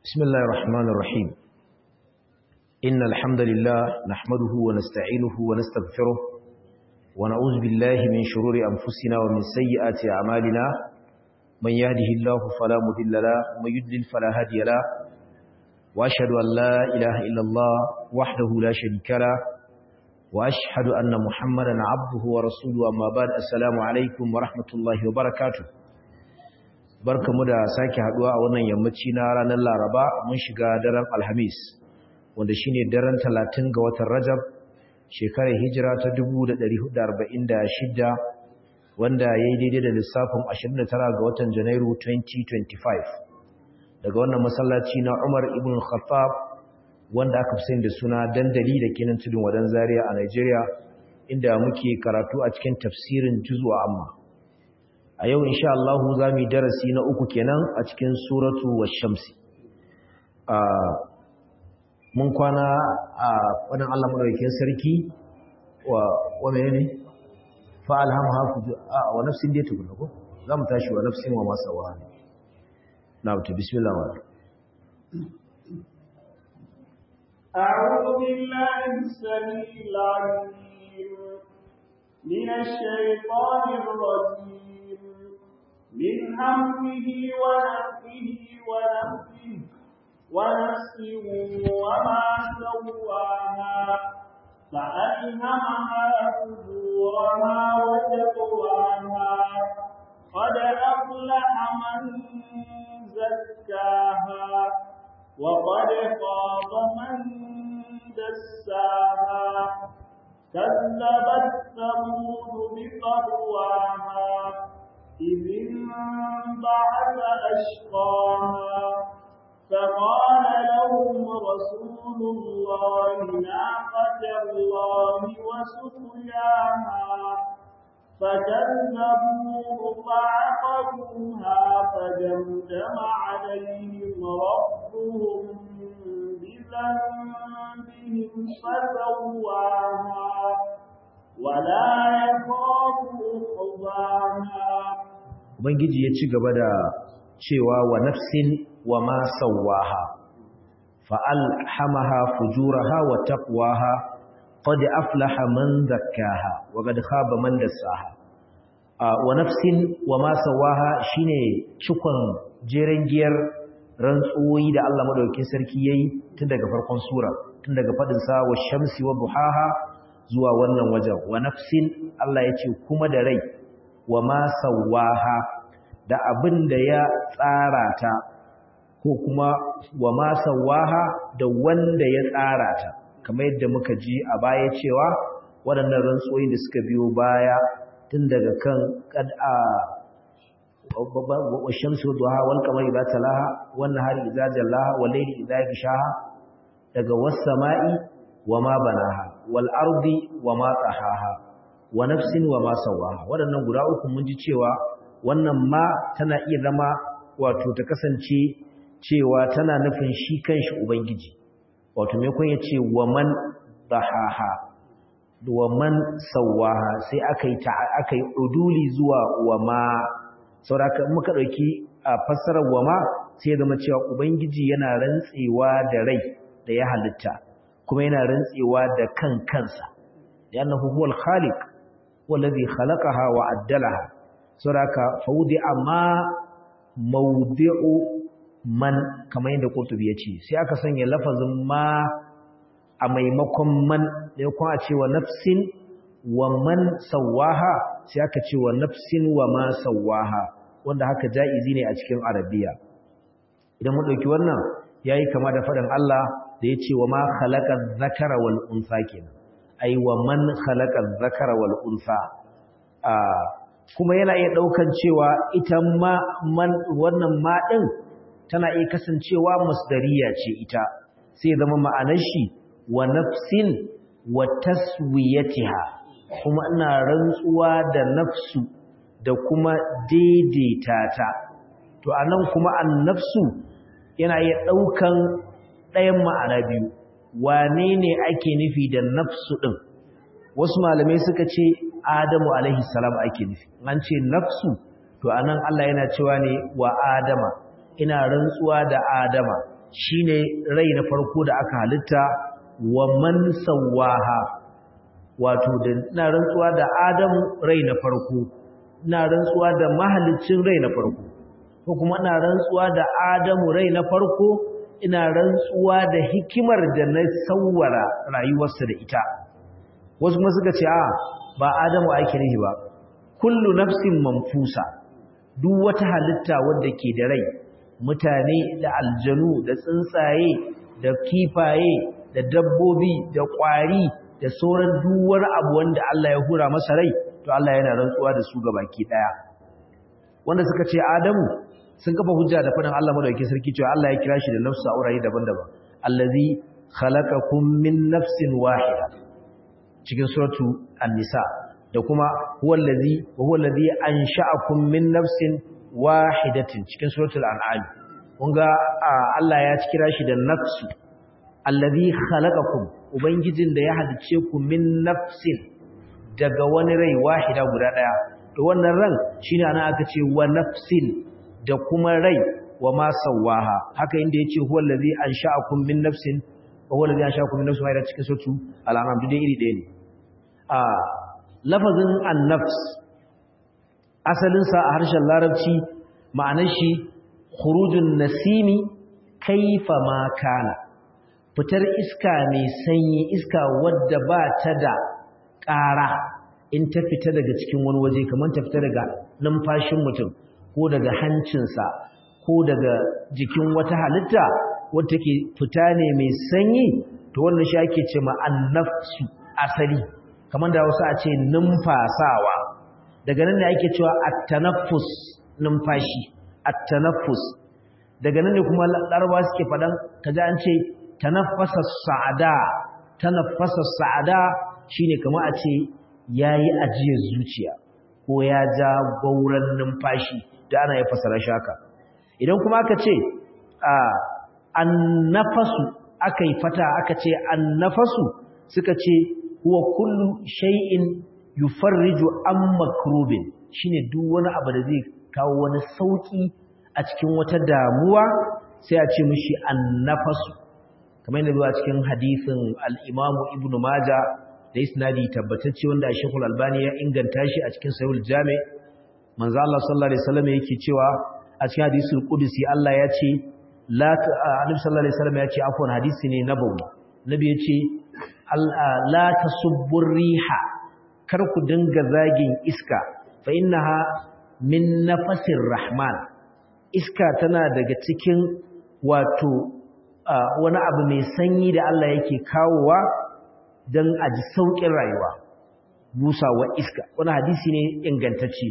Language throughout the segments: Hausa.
بسم الله الرحمن الرحيم إن الحمد لله نحمده ونستعينه ونستغفره ونعوذ بالله من شرور أنفسنا ومن سيئات أعمالنا من يهده الله فلا مضل له ومن يضلل فلا هادي له وأشهد أن لا إله إلا الله وحده لا شريك له وأشهد أن محمدا عبده ورسوله أما بعد السلام عليكم ورحمة الله وبركاته barkamu da sake haduwa a wannan yammaci na ranar Laraba mun shiga daren Alhamis wanda shine daren 30 ga watan Rajab shekarar hijira ta 1446 wanda yayi daidai da lissafin 29 ga watan Janairu 2025 daga wannan masallaci na Umar ibn Khattab wanda aka fi sani da suna dandali da kenan tudun wadan Zaria a Nigeria inda muke karatu a cikin tafsirin juz'u amma a yau insha Allah za mu yi darasi na uku kenan a cikin suratu wash-shamsi mun kwana a wannan Allah madaukakin sarki wa menene fa alhamha wa nafsin da tukuna ko zamu tashi wa nafsin wa masawa na'am to bismillah a'udhu billahi as-sami'il 'alim minash shaitanir rajim من همه ونفسه ونفسه وما سواها فألهمها فجورها وتقواها قد أفلح من زكاها وقد خاب من دساها كذبت ثمود بطغواها إذ انبعث أشقاها فقال لهم رسول الله ناقة الله وسقياها فكذبوه فعقروها فدمدم عليهم ربهم بذنبهم فسواها ولا يخاف عقباها Ubangiji ya ci gaba da cewa wa nafsin wa ma sawaha fa'alhamaha fujuraha wa taqwaha qad aflaha man zakkaha wa qad khaba man dassaha wa nafsin wa ma sawaha shine cikon jeren giyar rantsuwoyi da Allah madaukakin sarki yayi tun daga farkon sura tun daga fadin sa wa shamsi wa duhaha zuwa wannan wajen wa nafsin Allah ya ce kuma da rai wa ma sawaha da abin da ya tsara ta ko kuma wa ma sawaha da wanda ya tsara ta kamar yadda muka ji a baya cewa waɗannan rantsoyin da suka biyo baya tun daga kan qad'a wa shamsu duha wal qamari idza talaha wan nahari idza jallaha wal layli idza yaghshaha daga was sama'i wa ma banaha wal ardi wa ma tahaha wa nafsin wa ma sawaha wadannan guda uku mun ji cewa wannan ma tana iya zama wato ta kasance cewa tana nufin shi kanshi ubangiji wato me kun yace wa man tahaha wa man sawaha sai akai uduli zuwa wa ma saboda muka dauki fassarar wa ma sai ya zama cewa ubangiji yana rantsewa da rai da ya halitta kuma yana rantsewa da kansa li'annahu huwal khaliq wallazi khalaqaha wa addalaha suraka faudi amma mawdi'u man kamar yadda Qurtubi yace sai aka sanya lafazin ma a maimakon man da kuma a ce wa nafsin wa man sawaha sai aka ce wa nafsin wa ma sawaha wanda haka jaizi ne a cikin arabiya idan mun dauki wannan yayi kama da faɗin Allah da yace wa ma khalaqaz zakara wal unsa kenan ai wa man khalaqaz zakara wal unsa kuma yana iya daukan cewa ita ma man wannan ma din tana iya kasancewa masdariya ce ita sai zama ma'anar shi wa nafsin wa taswiyatiha kuma ina rantsuwa da nafsu da kuma daidaita ta to anan kuma an-nafsu yana iya daukan ɗayan ma'ana biyu wane ne ake nufi da nafsu ɗin wasu malamai suka ce adamu alaihi salam ake nufi an ce nafsu to anan Allah yana cewa ne wa adama ina rantsuwa da adama shine rai na farko da aka halitta wa man sawwaha wato da ina rantsuwa da Adamu rai na farko ina rantsuwa da mahalicin rai na farko ko kuma ina rantsuwa da Adamu rai na farko ina rantsuwa da hikimar da na sawwara rayuwarsa da ita wasu kuma suka ce ba Adamu ake nihi ba kullu nafsin manfusa duk wata halitta wadda ke da rai mutane da aljanu da tsuntsaye da kifaye da dabbobi da ƙwari da sauran duwar abu wanda Allah ya hura masa rai to Allah yana rantsuwa da su gabaki daya wanda suka ce Adamu sun kafa hujja da faɗin Allah madaukakin sarki cewa Allah ya kira shi da nafsu a wurare daban-daban allazi khalaqakum min nafsin wahida cikin suratu an-nisa da kuma huwa allazi ansha'akum min nafsin wahidatin cikin suratul an'am kun ga Allah ya kira shi da nafsu allazi khalaqakum ubangijin da ya halice ku min nafsin daga wani rai wahida guda daya to wannan ran shine ana aka ce wa nafsin da kuma rai wa ma sawaha haka inda yace huwa allazi ansha'akum min nafsin wa huwa allazi ansha'akum min nafsin wahida cikin suratul al-an'am duk iri ɗaya ne lafazin an-nafs asalin sa a harshen larabci ma'anar shi khurujun nasimi kaifa ma kana fitar iska mai sanyi iska wadda ba ta da ƙara in ta fita daga cikin wani waje kamar ta fita daga numfashin mutum ko daga hancinsa ko daga jikin wata halitta wadda take fita ne mai sanyi to wannan shi ake ce ma annafsu asali kamar da wasu a ce numfasawa daga nan ne ake cewa at-tanaffus numfashi at-tanaffus daga nan ne kuma larabawa suke fadan kaje an ce tanaffasa sa'ada shine kamar a ce yayi ajiyar zuciya ko ya ja gauran numfashi da ana ya fasara shaka idan kuma aka ce annafasu akai fata aka ce annafasu suka ce huwa kullu shay'in yufarriju an makrubin shine duk wani abu da zai kawo wani sauki a cikin wata damuwa sai a ce mishi annafasu kamar yadda zuwa cikin hadisin al-Imam Ibn Majah da isnadi tabbatacce wanda Sheikh Al-Albani ya inganta shi a cikin Sahih al-Jami' manzo Allah sallallahu alaihi wasallam yake cewa a cikin hadisul qudsi Allah ya ce Annabi sallallahu alaihi wasallam ya ce afwan hadisi ne nabawi nabi ya ce la tasubbu riha kar ku dinga zagin iska fa innaha min nafasir rahman iska tana daga cikin wato wani abu mai sanyi da Allah yake kawowa don a ji sauƙin rayuwa busawa iska wani hadisi ne ingantacce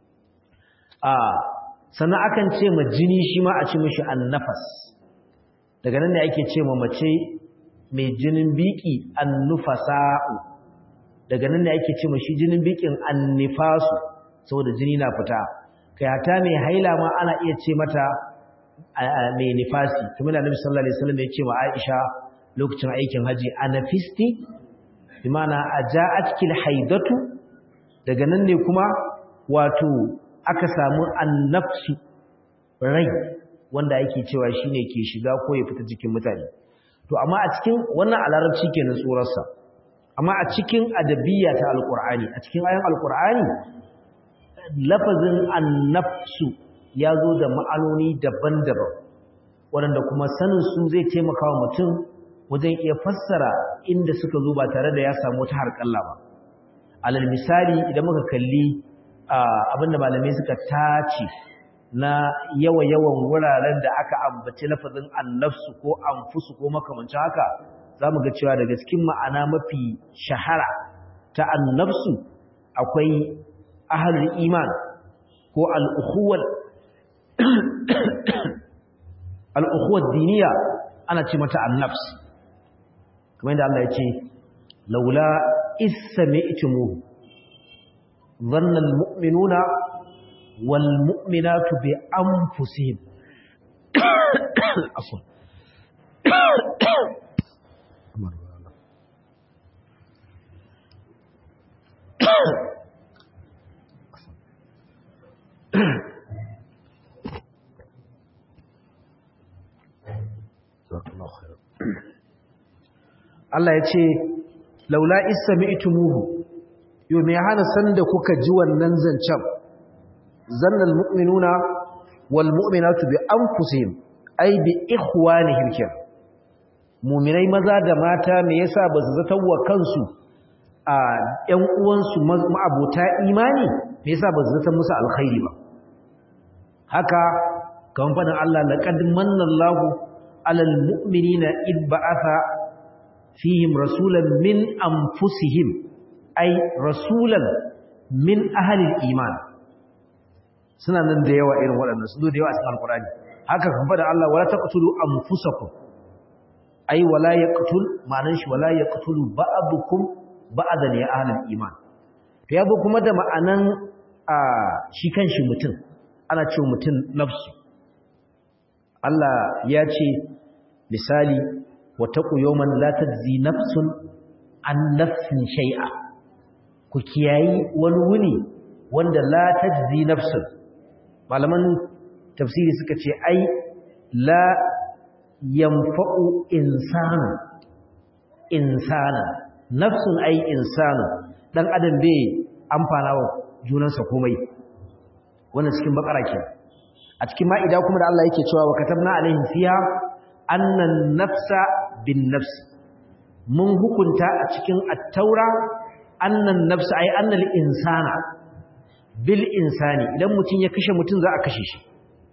sannan akan ce ma jini shi ma a ce mishi annafas daga nan ne ake ce ma mace mai jinin biki annufasa'u daga nan ne ake ce ma shi jinin bikin annifasu saboda jini na fita kai hata mai haila ma ana iya ce mata mai nifasi kamar da Annabi sallallahu alaihi wasallam ya ce wa Aisha lokacin aikin haji anafisti bimana aja'atkil haidatu daga nan ne kuma wato aka samu annafsu rai wanda ake cewa shine ke shiga ko ya fita jikin mutane to amma a cikin wannan alarabci kenan tsorarsa amma a cikin adabiyya ta alqur'ani a cikin ayan alqur'ani lafazin annafsu ya zo da ma'anoni daban-daban waɗanda kuma sanin su zai taimaka wa mutum wajen iya fassara inda suka zo ba tare da ya samu wata harƙalla ba alal misali idan muka kalli abinda malamai suka tace na yawan wuraren da aka ambaci lafazin annafsu ko anfusu ko makamancin haka zamu ga cewa daga cikin ma'ana mafi shahara ta annafsu akwai ahlul iman ko al-ukhuwat diniya ana ce mata annafs kamar yadda Allah ya ce laula isma'tumu dhanna al-mu'minuna wal mu'minatu bi anfusihim afwan Allah ya ce laula isami'tumuhu yo me hana sanda kuka ji wannan zancen zannal mu'minuna wal mu'minatu bi anfusihim ay bi ikhwanihim kin mu'minai maza da mata me yasa ba su zata wa kansu a ƴan uwansu ma'abota imani me yasa ba su zata musu alkhairi ba haka kan faɗin Allah laqad manna Allahu 'alal mu'minina id ba'atha fihim rasulan min anfusihim ay rasulan min ahli al-iman suna nan da yawa irin waɗannan su da yawa a cikin alqur'ani haka kan faɗin Allah wala taqtulu anfusakum ay wala yaqtul ma'anan shi wala yaqtulu ba'dukum ba'dan ya ahli al-iman to yabo kuma da ma'anan shi kanshi mutum ana cewa mutum nafsu Allah ya ce misali wataqu yawman la tajzi nafsun an nafsin shay'a ku kiyayi wani wuni wanda la tajzi nafsun malaman tafsiri suka ce ai la yanfa'u insana nafsun ai insanu dan adam bai amfana wa junansa komai wannan cikin bakara ke a cikin ma'ida kuma da Allah yake cewa wa katabna alaihim fiha annan nafsa bin nafs mun hukunta a cikin at-taura annan nafsa ay annal insana bil insani idan mutun ya kashe mutun za a kashe shi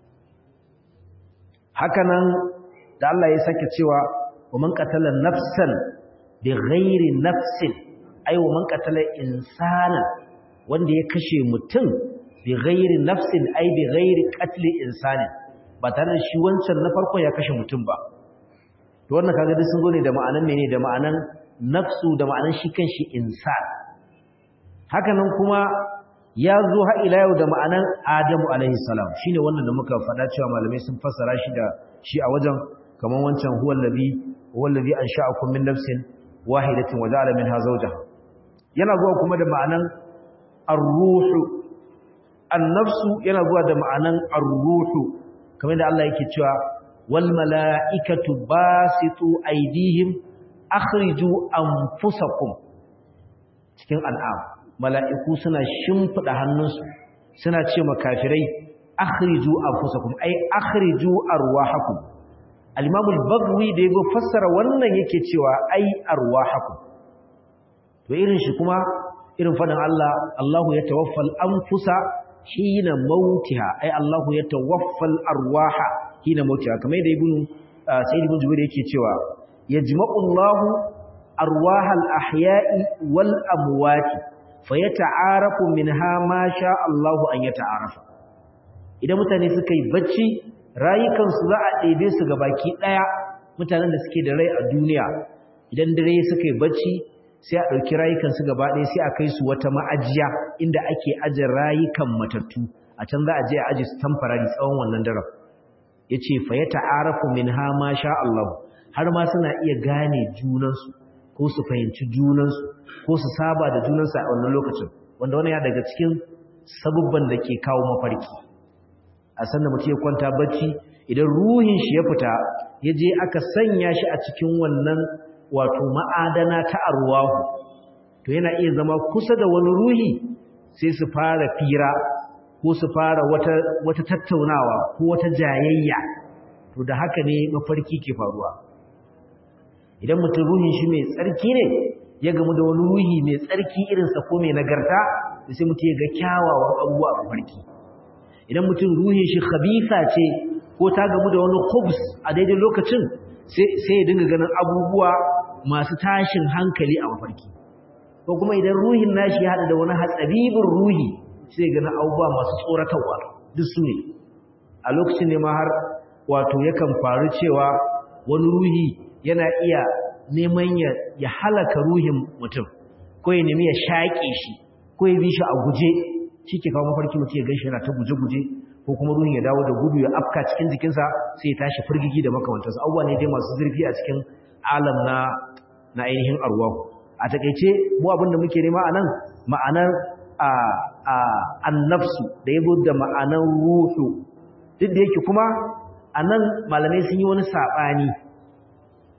hakanan da Allah ya sake cewa wa man qatala nafsan bighairi nafsin ay wa man qatala insana wanda ya kashe mutun bighairi nafsin ay bighairi qatli insanin ba tare da shi wancan na farko ya kashe mutum ba to wannan kaga duk sun gone da ma'anan mene da ma'anan nafsu da ma'anan shi kanshi insan haka nan kuma ya zo har ila yau da ma'anan Adamu alaihi salam shine wannan da muka faɗa cewa malamai sun fassara shi da shi a wajen kaman wancan huwallazi ansha'akum min nafsin wahidatin wa ja'ala minha zawjaha yana zuwa kuma da ma'anan ar-ruhu an-nafsu yana zuwa da ma'anan ar-ruhu kamar da Allah yake cewa wal mala'ikatu basitu aydihim akhriju anfusakum cikin al'am mala'iku suna shimfida hannunsu suna ce makafirai akhriju anfusakum ay akhriju arwahakum al-imam al-baghawi da yake fassara wannan yake cewa ay arwahakum to irin shi kuma irin fadin Allah Allahu yatawaffal anfusa hina mautiha ay Allahu yatawaffal arwaha hina mautiha kamar da ibnu sayyid ibn jubair yake cewa yajma'u Allahu arwahal ahya'i wal amwati fayata'arafu minha ma sha Allahu an yata'arafa idan mutane suka yi bacci rayukan su za a ɗebe su gabaki daya mutanen da suke da rai a duniya idan dare suka yi bacci sai a ɗauki rayukansu gaba ɗaya sai a kai su wata ma'ajiya inda ake aje rayukan matattu a can za a je a aje su tamfarari tsawon wannan daren ya ce fa ya ta'arafu min ha ma sha Allah har ma suna iya gane junansu ko su fahimci junansu ko su saba da junansu a wannan lokacin wanda wani ya daga cikin sabubban da ke kawo mafarki a sanda mutum ya kwanta bacci idan ruhin shi ya fita ya je aka sanya shi a cikin wannan wato ma'adana ta arwahu to yana iya zama kusa da wani ruhi sai su fara fira ko su fara wata tattaunawa ko wata jayayya to da haka ne mafarki ke faruwa idan mutum ruhin shi mai tsarki ne ya gamu da wani ruhi mai tsarki irinsa ko mai nagarta da sai mutum ya ga kyawawan abubuwa a mafarki idan mutum ruhin shi khabisa ce ko ta gamu da wani khubs a daidai lokacin sai ya dinga ganin abubuwa masu tashin hankali a mafarki ko kuma idan ruhin nashi ya hada da wani hatsabibin ruhi sai ganin abubuwa masu tsoratarwa duk su ne a lokacin ne ma har wato yakan faru cewa wani ruhi yana iya neman ya halaka ruhin mutum ko ya nemi ya shaƙe shi ko ya bi shi a guje shi ke kawo mafarki mutum ya gan shi yana ta guje-guje ko kuma ruhin ya dawo da gudu ya afka cikin jikinsa sai ya tashi firgigi da makamantarsa abubuwa ne dai masu zurfi a cikin alam na ainihin arwahu a takeice mu abin da muke nema anan ma'anar annafsu da yabo da ma'anar ruhu duk da yake kuma anan malamai sun yi wani sabani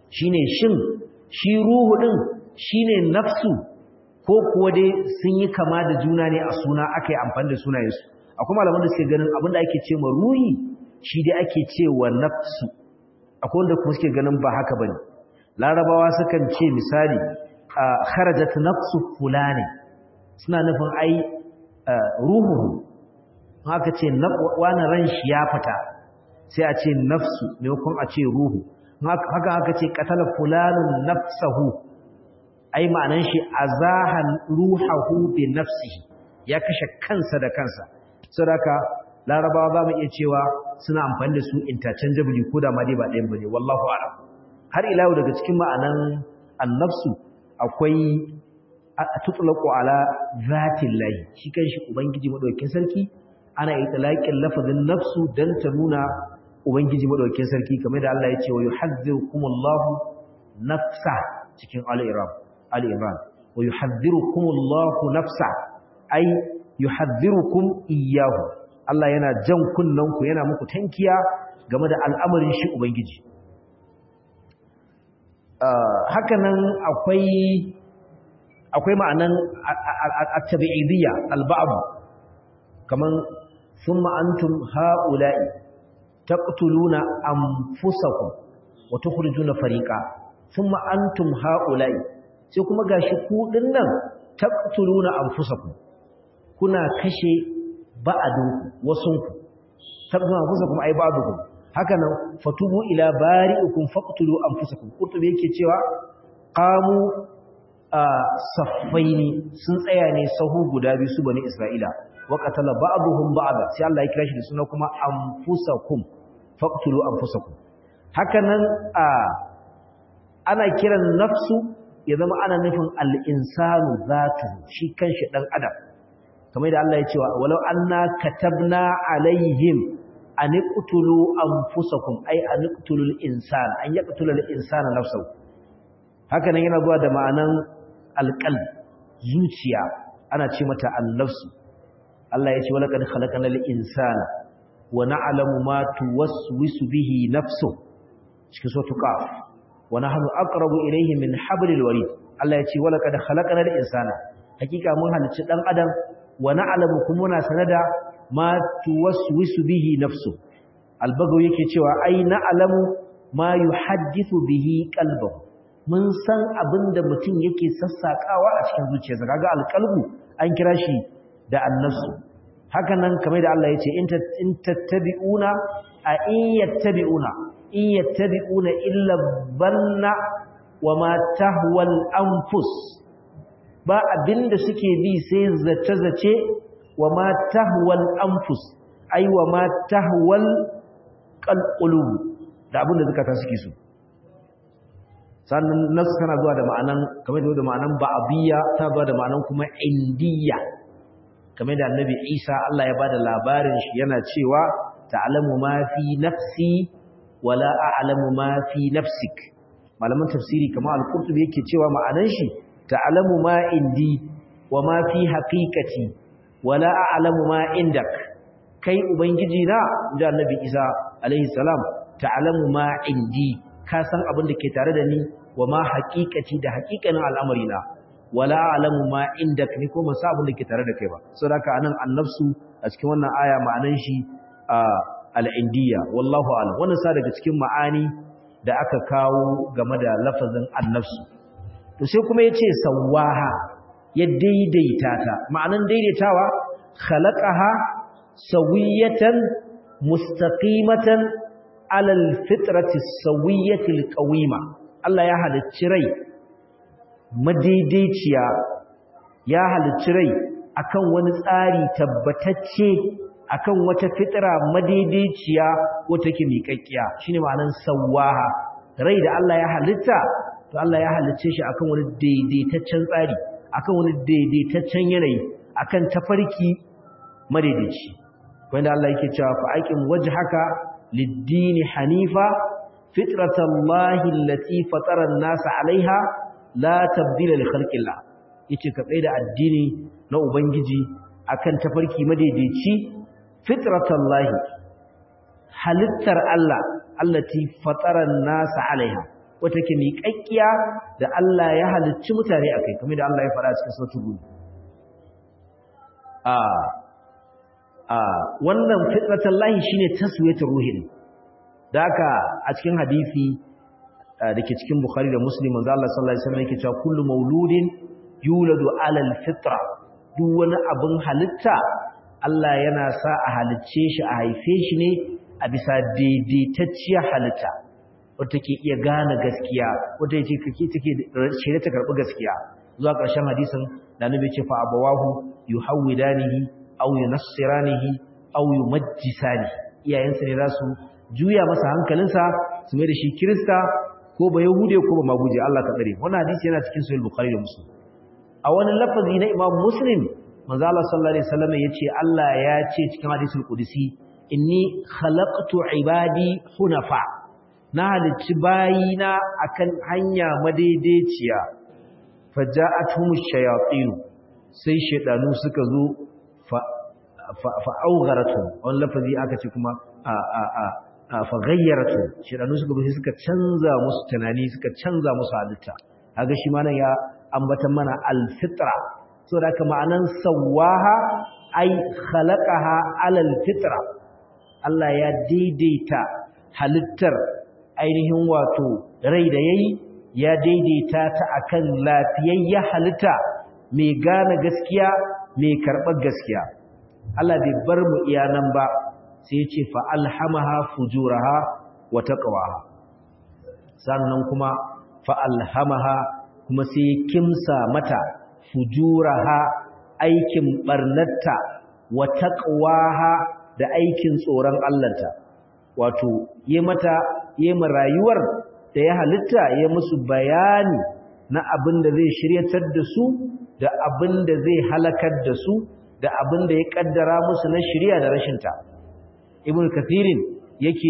shine shin shi ruhu din shine nafsu ko kuwa dai sun yi kama da juna ne a suna aka yi amfani da sunayensu akwai malaman da suke ganin abinda ake ce ma ruhi shi dai ake cewa nafsu akwai wanda kuma suke ganin ba haka bane larabawa sukan ce misali kharajat nafsu fulani suna nufin ai ruhu haka ce wani ran shi ya fita sai a ce nafsu maimakon a ce ruhu haka aka ce qatala fulanun nafsahu ai ma'anan shi azahan ruhahu bi nafsihi ya kashe kansa da kansa saboda larabawa za mu iya cewa suna amfani da su interchangeably ko da ma dai ba ɗayan bane wallahu a'lam har ila yau daga cikin ma'anan annafsu akwai tutlaqu ala zatillahi shi kanshi ubangiji madaukakin sarki ana itlaqin lafazin nafsu dan ta nuna ubangiji madaukakin sarki kamar da Allah ya ce wa yuhadhdhirukumullahu nafsa cikin al-imran wa yuhadhdhirukumullahu nafsa ay yuhadhdhirukum iyyahu Allah yana jan kunnanku yana muku tankiya game da al'amarin shi ubangiji hakanan akwai ma'anan at-tabi'idiyya al-ba'd kaman thumma antum ha'ula'i taqtuluna anfusakum wa tukhrijuna fariqa thumma antum ha'ula'i sai kuma gashi ku dinnan taqtuluna anfusakum kuna kashe ba'adun wasunku taqtuluna anfusakum ay ba'dukum hakanan fatubu ila bari'ikum faqtulu anfusakum kutubi yake cewa qamu saffaini sun tsaya ne sahu guda biyu su bani Isra'ila wa qatala ba'dhum ba'da sai Allah ya kira shi da suna kuma anfusakum faqtulu anfusakum hakanan ana kiran nafsu ya zama ana nufin al-insanu zatu shi kanshi dan adam kamar da Allah ya ce walau anna katabna alaihim an iqtulu anfusakum ay an iqtulul insana an yaqtulul insana nafsuhu hakanan yana zuwa da ma'anan alqalb zuciya ana ce mata an-nafsu Allah ya ce walaqad khalaqnal insana wa na'lamu ma tuwaswisu bihi nafsuhu cikin suratul qaf wa nahnu aqrabu ilayhi min hablil warid Allah ya ce walaqad khalaqnal insana hakika mun halicci dan adam wa na'lamu kuma muna sanada ma tuwaswisu bihi nafsu albagawi yake cewa ai na'lamu ma yuhaddithu bihi qalbuhu mun san abinda mutum yake sassakawa a cikin zuciyarsa kaga alqalbu an kira shi da annafsu haka nan kamar da Allah yace in tattabi'una in yattabi'una illa banna wama tahwal anfus ba abinda suke bi sai zace-zace wa ma tahwal anfus ai wa ma tahwal qalqulub da abinda zakata suke so sannan nasu tana zuwa da ma'anan kamar da ma'anan ba'abiyya ta zuwa da ma'anan kuma indiyya kamar da annabi Isa Allah ya bada labarin shi yana cewa ta'lamu ma fi nafsi wala a'lamu ma fi nafsik malaman tafsiri kamar al-Qurtubi yake cewa ma'anan shi ta'lamu ma indi wa ma fi haqiqati wala a'lamu ma indak kai ubangiji na da annabi Isa alaihi salam ta'lamu ma indi ka san abin da ke tare da ni wa ma haqiqati da haqiqanin al'amari na wala a'lamu ma indak ni ko masa abin da ke tare da kai ba saboda anan annafsu a cikin wannan aya ma'anan shi al-indiyya wallahu a'lam wannan sa daga cikin ma'ani da aka kawo game da lafazin annafsu to sai kuma yace sawaha ya daidaita ta ma'anan daidaitawa khalaqaha sawiyatan mustaqimatan ala alfitrati sawiyati alqawima Allah ya halicci rai madaidaiciya ya halicci rai akan wani tsari tabbatacce akan wata fitra madaidaiciya wata ke miƙaƙiya shine ma'anan sawaha rai da Allah ya halitta to Allah ya halicce shi akan wani daidaitaccen tsari akan wani daidaitaccen yanayi akan tafarki madaidaici wanda Allah yake cewa fa aqim wajhaka lid-din hanifa fitratallahi allati fatara an-nas 'alayha la tabdila li khalqillah yace ka tsaya da addini na ubangiji akan tafarki madaidaici fitratallahi halittar Allah allati fatara an-nas 'alayha wata take miƙaƙƙiya da Allah ya halicci mutane akai kamar da Allah ya faɗa cikin suratul Hud wannan fitratallahi shine taswiyatul ruhi da haka a cikin hadisi dake cikin Bukhari da Muslim manzo Allah sallallahu alaihi wasallam yake cewa kullu mauludin yuladu ala alfitra duk wani abin halitta Allah yana sa a halicce shi a haife shi ne a bisa daidaitacciyar halitta wata take iya gane gaskiya wata take shirye ta karbi gaskiya zuwa ƙarshen hadisin da Annabi ce fa abawahu yuhawidanihi aw yunassiranihi aw yumajjisani iyayensa ne za su juya masa hankalinsa su mai da shi Kirista ko ba Yahude ko ba Maguje Allah ka tsare wannan hadisi yana cikin Sahih Bukhari da Muslim a wani lafazi na Imam Muslim manzo Allah sallallahu alaihi wasallam yace Allah ya ce cikin hadisul qudsi inni khalaqtu ibadi hunafa na halicci bayina akan hanya madaidaiciya faja'atuhum shayatin sai shedanu suka zo fa augharatu wannan lafazi aka ce kuma fa ghayyaratu shedanu suka zo suka canza musu tunani suka canza musu halitta kaga shi ma nan ya ambatan mana alfitra so da kuma ma'anan sawaha ai khalaqaha alal fitra Allah ya daidaita halittar ainihin wato rai da yayi ya daidaita ta akan lafiyayya halitta mai gane gaskiya mai karɓar gaskiya Allah bai bar mu iya nan ba sai ya ce fa alhamaha fujuraha wa taqwaha sannan kuma fa alhamaha kuma sai kimsa mata fujuraha aikin barnatta wa taqwaha da aikin tsoron Allahnta wato yi rayuwar da ya halitta ya musu bayani na abin da zai shiryatar da su da abin da zai halakar da su da abin da ya kaddara musu na shirya da rashinta ibnu kathirin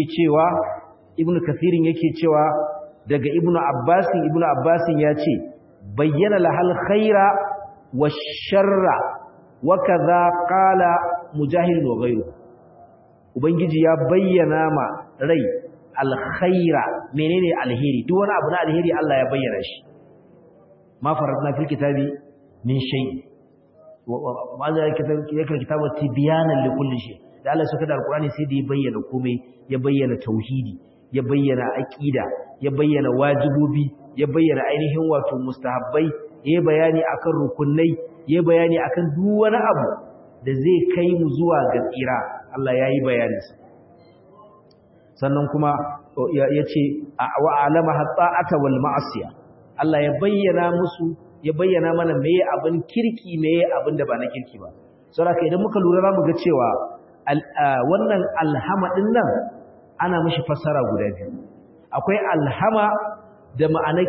yake cewa daga ibnu abbasin ya ce bayyana lahal khaira wa sharra wa kaza qala mujahid wa ghayru ubangiji ya bayyana ma rai alkhaira menene alheri duk wani abu na alheri Allah ya bayyana shi ma faradna fil kitabi min shay wa za ya kitabu tibyanan li kulli shay da Allah suka da alqur'ani sai da ya bayyana komai ya bayyana tauhidi ya bayyana aqida ya bayyana wajibobi ya bayyana ainihin wato mustahabbai ya bayani akan rukunai ya bayani akan duk wani abu da zai kai mu zuwa ga tsira Allah yayi bayani sannan kuma ya ce wa alama hatta'ata wal ma'asiya Allah ya bayyana musu ya bayyana mana meye abin kirki meye abin da ba na kirki ba saboda idan muka lura zamu ga cewa wannan alhama din nan ana mishi fassara guda biyu akwai alhama da ma'anar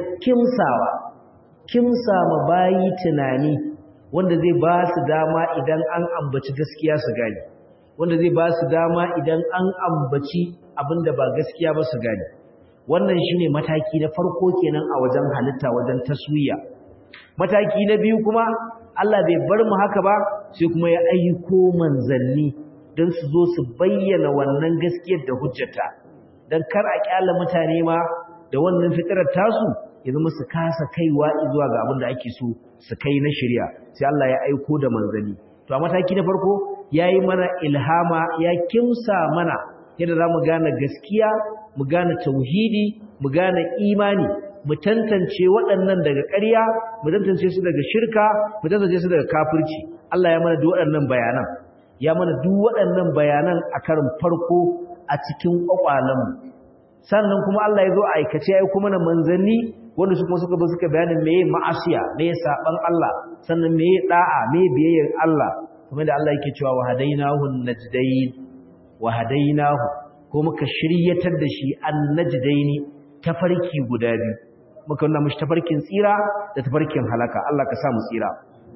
kimsa ma bayi tunani wanda zai ba su dama idan an ambaci gaskiya su gane wanda zai ba su dama idan an ambaci abinda ba gaskiya ba su gane wannan shine mataki na farko kenan a wajen halitta wajen taswiya mataki na biyu kuma Allah bai bar mu haka ba sai kuma ya aiko manzanni don su zo su bayyana wannan gaskiyar da hujjata dan kar a kyala mutane ma da wannan fitrar tasu ya zama su kasa kaiwa zuwa ga abin da ake so su kai na shari'a sai Allah ya aiko da manzanni to a mataki na farko yayi mana ilhama ya kimsa mana yadda zamu gane gaskiya mu gane tauhidi mu gane imani mu tantance waɗannan daga ƙarya mu tantance su daga shirka mu tantance su daga kafirci Allah ya mana duk waɗannan bayanan ya mana duk waɗannan bayanan a karin farko a cikin kwakwalanmu sannan kuma Allah ya zo a aikace ya kuma mana manzanni wanda su kuma suka bayanin meye ma'asiya meye saban Allah sannan meye da'a meye biyayyar Allah kuma da Allah yake cewa wahadainahu najdayn wahadainahu ko muka shiryatar da shi an-najdaini tafarki guda biyu muka nuna mishi tafarkin tsira da tafarkin halaka Allah ka sa mu tsira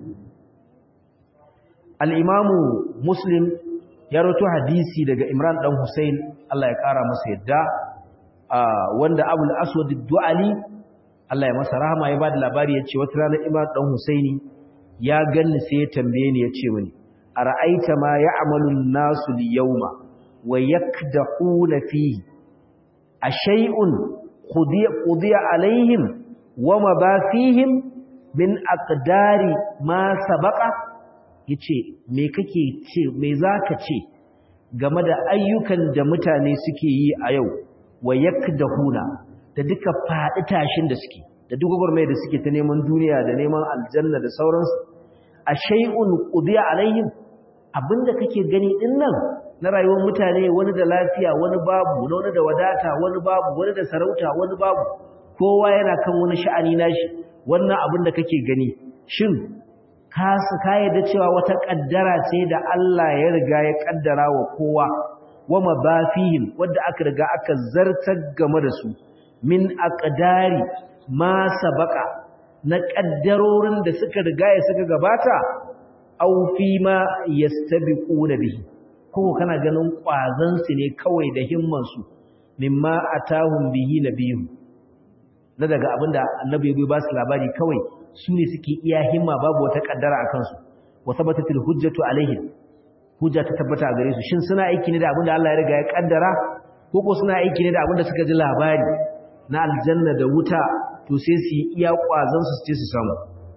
al-Imam Muslim ya rawaito hadisi daga Imran dan Hussein Allah ya kara masa yadda wanda Abul Aswad ad-Du'ali Allah ya masa rahama ya bada labari yace wata rana Imran dan Husaini ya ganni sai ya tambaye ni yace mini ara'aita ma ya'malu an-nasu al-yawma wa yakdahuna fihi ashay'un qudiya alaihim wa ma ba fihim min aqdari ma sabaqa yace me kake ce me zaka ce game da ayyukan da mutane suke yi a yau wa yakdahuna da duka faɗi tashin da suke da duk gwagwarmai da suke ta neman duniya da neman aljanna da sauransu a shay'un qudiya alaihim abinda kake gani din nan na rayuwar mutane wani da lafiya wani babu wani da wadata wani babu wani da sarauta wani babu kowa yana kan wani sha'ani nashi wannan abinda kake gani shin ka yarda cewa wata kaddara ce da Allah ya riga ya kaddara wa kowa wama ba fihim wanda aka riga aka zartar game da su min aqdari ma sabaka na kaddarorin da suka riga ya suka gabata aw fi ma yastabiquna bihi ko kana ganin kwazan su ne kawai da himman su mimma atahum bihi nabiyyu na daga abinda annabi ya ba su labari kawai su ne suke iya himma babu wata kaddara akan su wa sabatatil hujjatu alaihim hujja ta tabbata a gare su shin suna aiki ne da abinda Allah ya riga ya kaddara ko suna aiki ne da abinda suka ji labari na aljanna da wuta to sai su yi iya kwazon su ce su samu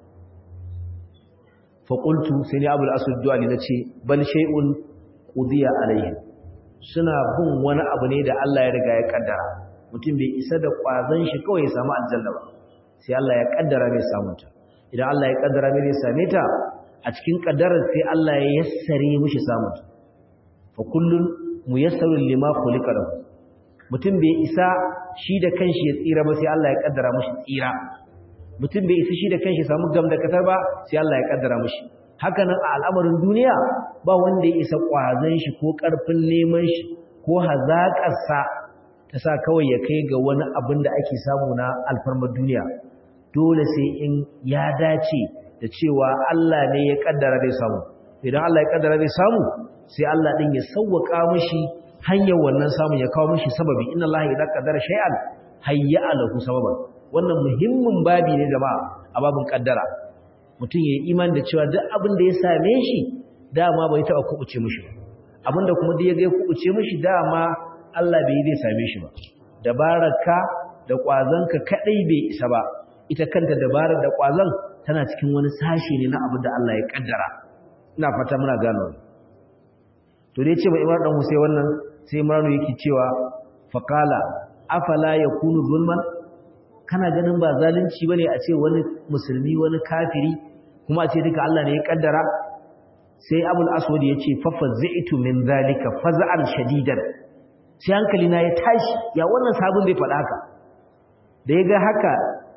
fa qultu sai ni abul asud du'a ne nace bal shay'un qudiya alayhi suna bin wani abu ne da Allah ya riga ya kaddara mutum bai isa da kwazon shi kawai ya samu aljanna ba sai Allah ya kaddara mai samun ta idan Allah ya kaddara mai same ta a cikin kaddarar sai Allah ya yassare mishi samun ta fa kullun muyassarun lima khuliqa lahu mutum bai isa shi da kanshi ya tsira ba sai Allah ya kaddara mishi tsira mutum bai isa shi da kanshi samu gamdakatar ba sai Allah ya kaddara mishi haka nan a al'amarin duniya ba wanda ya isa kwazon shi ko karfin neman shi ko hazaƙarsa ta sa kawai ya kai ga wani abin da ake samu na alfarmar duniya dole sai in ya dace da cewa Allah ne ya kaddara zai samu idan Allah ya kaddara zai samu sai Allah din ya sauwaka mishi hanyar wannan samun ya kawo mishi sababi inna Allah idza qaddara shay'an hayya lahu sababan wannan muhimmin babi ne jama'a a babin kaddara mutum ya yi imani da cewa duk abin da ya same shi dama bai taɓa kubuce mishi abinda kuma duk ya ga kubuce mishi dama Allah bai zai same shi ba dabararka da kwazanka kadai bai isa ba ita kanta dabarar da kwazon tana cikin wani sashi ne na abin da Allah ya kaddara ina fata muna gano to dai ce ba Imran dan Husayn wannan sai Imran yake cewa faqala afala yakunu zulman kana ganin ba zalunci bane a ce wani musulmi wani kafiri kuma a ce duka Allah ne ya kaddara sai Abul Aswad yace fafazi'tu min zalika faz'an shadidan sai hankali na ya tashi ya wannan sabon bai faɗa haka da ya ga haka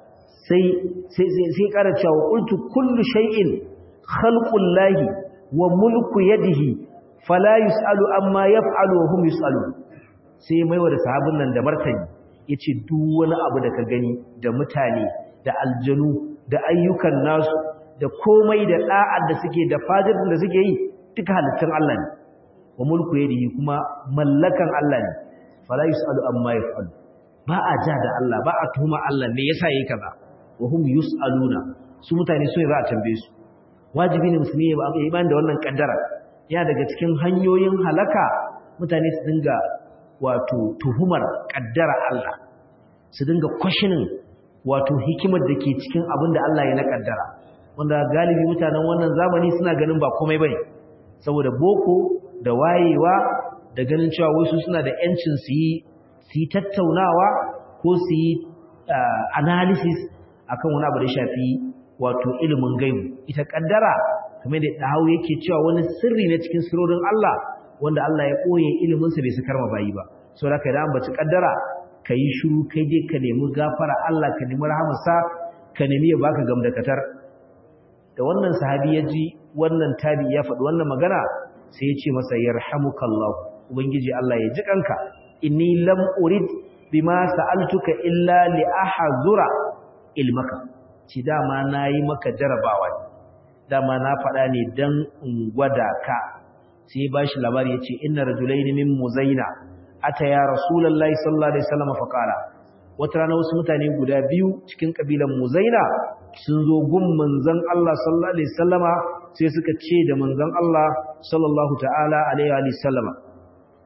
sai ƙara cewa qultu kullu shay'in khalqullahi wa mulku yadihi fala yus'alu amma yaf'alu wa hum yus'alu sai mai wa da sahabin nan da martani yace duk wani abu da ka gani da mutane da aljanu da ayyukan nasu da komai da da'ar da suke da fajirin da suke yi duka halittun Allah ne wa mulku yadihi kuma mallakan Allah ne fala yusalu amma yaf'alu ba a ja da Allah ba a tuhuma Allah ne yasa yayi kaza wa hum yusaluna su mutane so za a tambaye su wajibi ne musulmi ya iman da wannan kaddara yana daga cikin hanyoyin halaka mutane su dinga wato tuhumar kaddara Allah su dinga questioning wato hikimar da ke cikin abin da Allah ya na kaddara wanda galibi mutanen wannan zamani suna ganin ba komai bane saboda boko da wayewa da ganin cewa wasu suna da yancin su yi tattaunawa ko su yi analysis akan wani abu da shafi wato ilimin gaibu ita kaddara kamar da dawo yake cewa wani sirri ne cikin sirrorin Allah wanda Allah ya koye ilimin sa bai sakar ma bayi ba saboda kai da ambaci kaddara kai shiru kai dai ka nemi gafara Allah ka nemi rahamarsa ka nemi ya baka gamdakatar da wannan sahabi ya ji wannan tabi ya faɗi wannan magana sai ya ce masa yarhamukallahu ubangiji Allah ya ji kanka inni lam urid bima sa'altuka illa li ahzura ilmaka ci dama nayi maka jarabawa dama na faɗa ne dan in gwada ka sai bashi labari yace inna rajulaini min muzaina ataya rasulullahi sallallahu alaihi wasallam faqala wata rana wasu mutane guda biyu cikin kabilan muzaina sun zo gun manzon Allah sallallahu alaihi wasallama sai suka ce da manzon Allah sallallahu ta'ala alaihi wasallama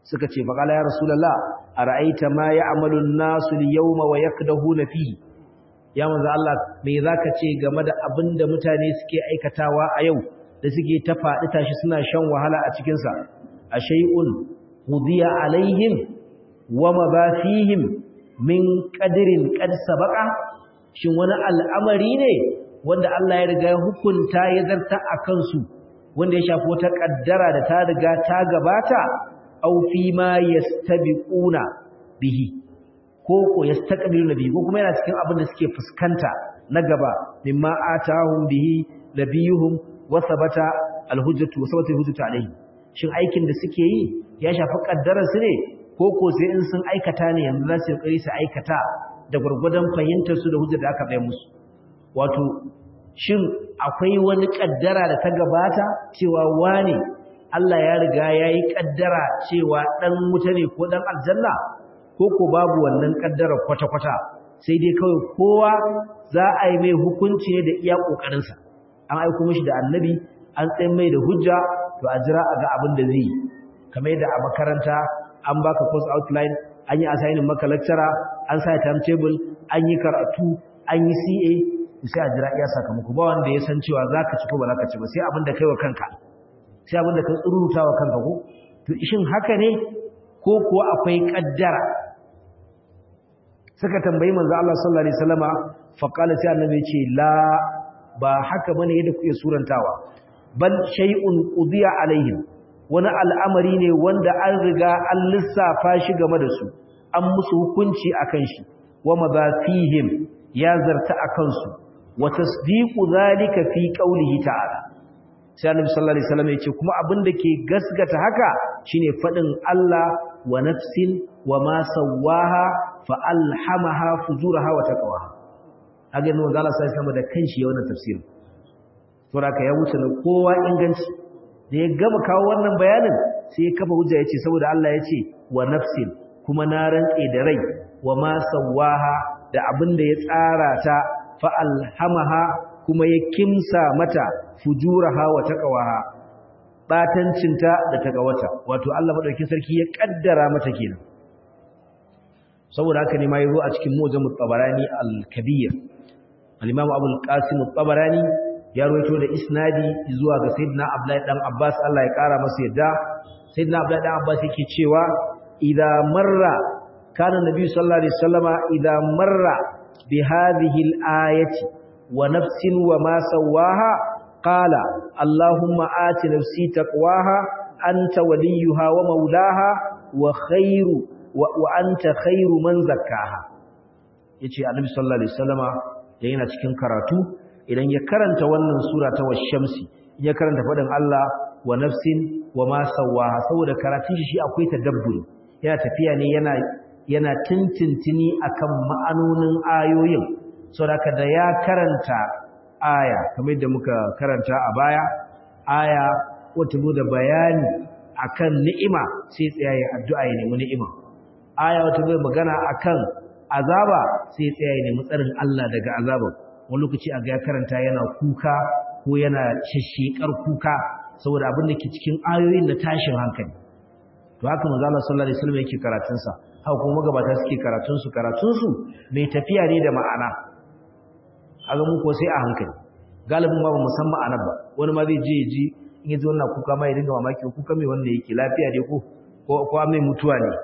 suka ce faqala ya rasulullah ara'aita ma ya'malu an-nasu al-yawma wa yakdahuna fihi ya manzo Allah me zaka ce game da abinda mutane suke aikatawa a yau da suke ta faɗi tashi suna shan wahala a cikin sa ashay'un qudiya alaihim wa mabafihim min qadrin qad sabaqa shin wani al'amari ne wanda Allah ya riga ya hukunta ya zarta akan su wanda ya shafi wata kaddara da ta riga ta gabata aw fi ma yastabiquna bihi ko yastaqbiluna bihi ko kuma yana cikin abin da suke fuskanta na gaba mimma atahum bihi nabiyuhum wa thabata alhujjatu wa thabata alhujjatu alayhi shin aikin da suke yi ya shafi kaddarar su ne ko sai in sun aikata ne yanzu za su yi kokari su aikata da gurgurdan fahimtar su da hujjar da aka bayar musu wato shin akwai wani kaddara da ta gabata cewa wane Allah ya riga yayi kaddara cewa dan wuta ne ko dan aljanna ko babu wannan kaddara kwata-kwata sai dai kawai kowa za a yi mai hukunci ne da iya kokarinsa an aiko mishi da annabi an tsaye mai da hujja to a jira a ga abin da zai yi kamar yadda a makaranta an baka course outline an yi assigning maka lecturer an sa timetable an yi karatu an yi CA sai a jira iya sakamako ba wanda ya san cewa zaka ci ko ba zaka ci ba sai abin da kai wa kanka sai abin da ka tsururuta wa kanka ko to shin haka ne ko kuwa akwai kaddara suka tambayi manzo Allah sallallahu alaihi wasallama fa qala sai annabi ce la ba haka bane yadda kuke surantawa bal shay'un qudiya alaihim wani al'amari ne wanda an riga an lissafa shi game da su an musu hukunci akan shi wa madafihim ya zarta akan su wa tasdiqu zalika fi qawlihi ta'ala sai annabi sallallahu alaihi wasallam ya ce kuma abin da ke gasgata haka shine fadin Allah wa nafsin wa ma sawaha fa alhamaha fujuraha wa taqwaha haka ne wanda Allah sai sama da kanshi ya wannan tafsir to haka ya wuce na kowa inganci da ya gama kawo wannan bayanin sai ya kafa hujja yace saboda Allah yace wa nafsin kuma na rantse da rai wa ma sawaha da abin da ya tsara ta fa alhamaha kuma ya kimsa mata fujuraha wa taqwaha batancinta da tagawata wato Allah madaukakin sarki ya kaddara mata kenan saboda haka ne ma yazo a cikin Mu'jam at-Tabarani al-Kabir al-Imam Abu al-Qasim at-Tabarani ya rawaito da isnadi zuwa ga Sayyidina Abdullah dan Abbas Allah ya kara masa yadda Sayyidina Abdullah dan Abbas yake cewa idza marra kana Nabi sallallahu alaihi wasallama idza marra bi hadhihi al-ayati wa nafsin wa ma sawaha qala Allahumma ati nafsi taqwaha anta waliyuha wa maulaha wa anta khairu man zakkaha yace Annabi sallallahu alaihi wasallama yana cikin karatu idan ya karanta wannan sura ta washamsi ya karanta fadin Allah wa nafsin wa ma sawaha saboda karatun shi akwai tadabburi yana tafiya ne yana tintintini akan ma'anonin ayoyin saboda da ya karanta aya kamar da muka karanta a baya aya wata da bayani akan ni'ima sai tsaya ya addu'a ya nemi ni'ima aya wata bai magana akan azaba sai tsaya ya nemi tsarin Allah daga azaba wani lokaci a ga karanta yana kuka ko yana shashshekar kuka saboda abin da ke cikin ayoyin da tashin hankali to haka manzo Allah sallallahu alaihi wasallam yake karatun sa haka kuma magabata suke karatun su mai tafiya ne da ma'ana aga mu ko sai a hankali galibin ma ba mu san ma'anar ba wani ma zai je ji in yaji wannan kuka ma ya dinga mamaki kuka mai wanda yake lafiya dai ko mai mutuwa ne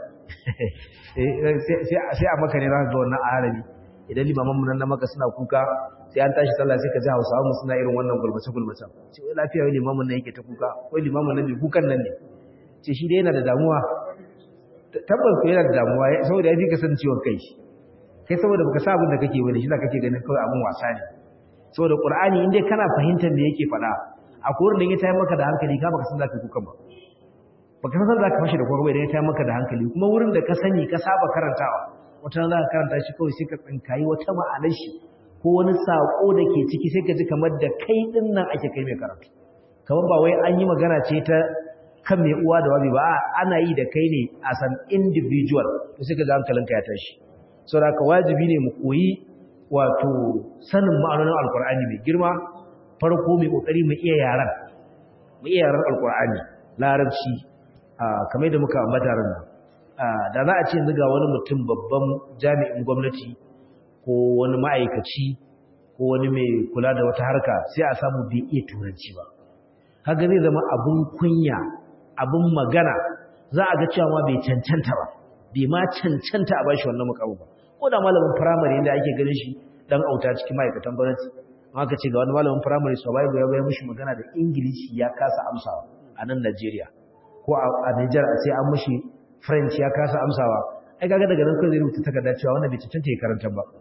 sai a maka ne za ka ga wannan arabi idan limaman mu nan na maka suna kuka sai an tashi sallah sai ka ji Hausawa mu suna irin wannan gulmace sai wai lafiya wai limamin nan yake ta kuka wai limamin nan ne kukan nan ne ce shi dai yana da damuwa tabbas ko yana da damuwa saboda ya fi ka san ciwon kai shi kai saboda baka sa abin da kake bane shi za kake ganin kawai abin wasa ne saboda Qur'ani in dai kana fahimtar me yake faɗa a korin da ya tayar maka da hankali ka baka san zaka kuka ba baka san zaka fashi da kowa idan ya tayar maka da hankali kuma wurin da ka sani ka saba karantawa wata za ka karanta shi kawai sai ka tsinkayi wata ma'anar shi ko wani sako da ke ciki sai ka ji kamar da kai din nan ake kai mai karatu kamar ba wai an yi magana ce ta kan mai uwa da wabi ba ana yi da kai ne as an individual to sai ka ga hankalinka ya tashi saboda ka wajibi ne mu koyi wato sanin ma'anonin alkur'ani mai girma farko mai kokari mu iya yaran alkur'ani larabci kamar da muka ambata ran da za a ce yanzu ga wani mutum babban jami'in gwamnati ko wani ma'aikaci ko wani mai kula da wata harka sai a samu bai iya turanci ba haka zai zama abun kunya abun magana za a ga cewa ma bai cancanta ba bai ma cancanta a bashi wannan mukamin ba ko da malamin firamare inda ake ganin shi dan auta cikin ma'aikatan gwamnati aka ce ga wani malamin firamare survival ya bayar mishi magana da Ingilishi ya kasa amsawa a nan Najeriya ko a Niger a ce an mishi French ya kasa amsawa ai kaga daga nan kai zai rubuta takarda cewa wannan bai cancanta ya karanta ba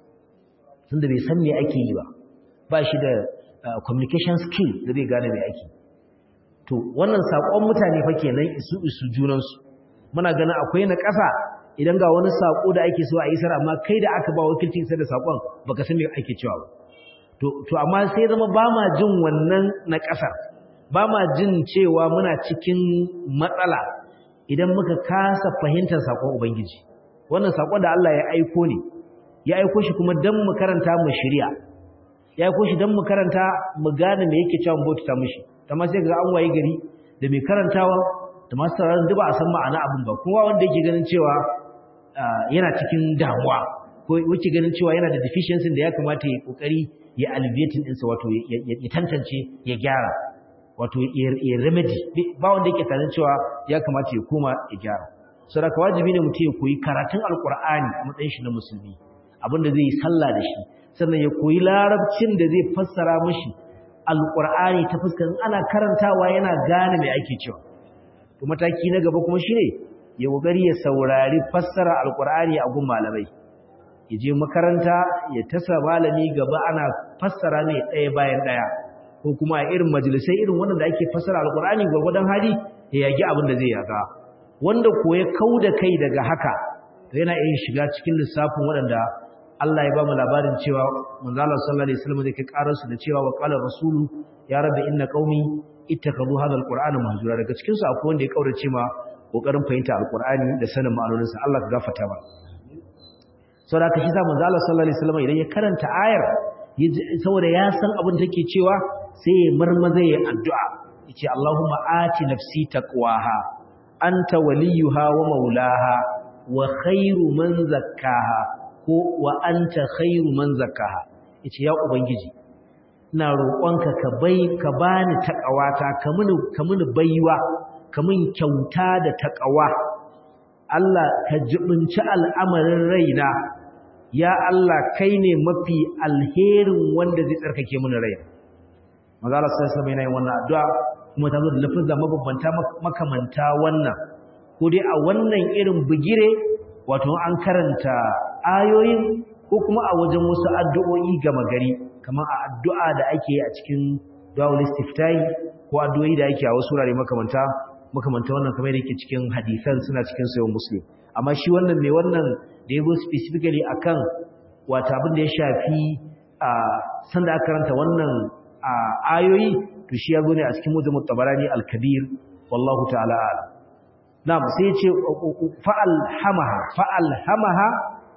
tunda bai san me ake yi ba shi da communication skill da zai gane me ake to wannan sakon mutane fa kenan isu junansu muna ganin akwai na ƙasa idan ga wani sako da ake so a isar amma kai da aka ba wakilcin sai da sakon baka san me ake cewa ba to amma sai zama ba ma jin wannan na ƙasar ba ma jin cewa muna cikin matsala idan muka kasa fahimtar sakon ubangiji wannan sakon da Allah ya aiko ne ya aiko shi kuma dan mu karanta mu shirya ya aiko shi dan mu karanta mu gane me yake cewa mu bauta mishi amma sai ga an waye gari da mai karantawa da masu sauraron duk ba a san ma'ana abin ba kuma wanda yake ganin cewa yana cikin damuwa ko yake ganin cewa yana da deficiency da ya kamata ya kokari ya alleviate din sa wato ya tantance ya gyara wato ya remedy ba wanda yake tunanin cewa ya kamata ya koma ya gyara saboda wajibi ne mutum ya koyi karatun alqur'ani a matsayin shi na musulmi abinda zai yi sallah da shi sannan ya koyi larabcin da zai fassara mishi alqur'ani ta fuskar ana karantawa yana gane me ake cewa to mataki na gaba kuma shine ya kokari ya saurari fassara alqur'ani a gun malamai ya je makaranta ya tasa malami gaba ana fassara ne ɗaya bayan ɗaya ko kuma a irin majalisai irin wannan da ake fassara alqur'ani gurgurdan hali ya yagi abin da zai yaga wanda ko ya kauda kai daga haka to yana yin shiga cikin lissafin waɗanda Allah ya ba mu labarin cewa manzo Allah sallallahu alaihi wasallam zai kai karar su da cewa wa qala rasulu ya rabbi inna qaumi ittakhadhu hadha alqur'ana mahjura daga cikin su akwai wanda ya kaurace ma kokarin fahimta alqur'ani da sanin ma'anonin sa Allah ka gafarta ba saboda kashi sa manzo Allah sallallahu alaihi wasallam idan ya karanta ayar saboda ya san abin take cewa sai ya marmaza ya addu'a yace Allahumma ati nafsi taqwaha anta waliyuha wa maulaha wa khairu man zakkaha ko wa anta khairu man zakkaha yace ya ubangiji ina roƙonka ka bani takawata ka mini baiwa ka min kyauta da takawa Allah ka jibinci al'amarin raina ya Allah kai ne mafi alherin wanda zai tsarkake mini raina manzo Allah sallallahu alaihi wasallam yana yin wannan addu'a kuma ta zo da lafazza mabambanta makamanta wannan ko dai a wannan irin bugire wato an karanta ayoyin ko kuma a wajen wasu addu'o'i gama gari kamar a addu'a da ake a cikin du'aul istiftahi ko addu'o'i da ake a wasu wurare makamanta wannan kamar yake cikin hadisan suna cikin sahih muslim amma shi wannan mai wannan da yazo specifically akan wata abin da ya shafi sanda aka karanta wannan ayoyi to shi yazo ne a cikin mujam at-tabarani al-kabir wallahu ta'ala a'lam na'am sai ya ce fa'alhamaha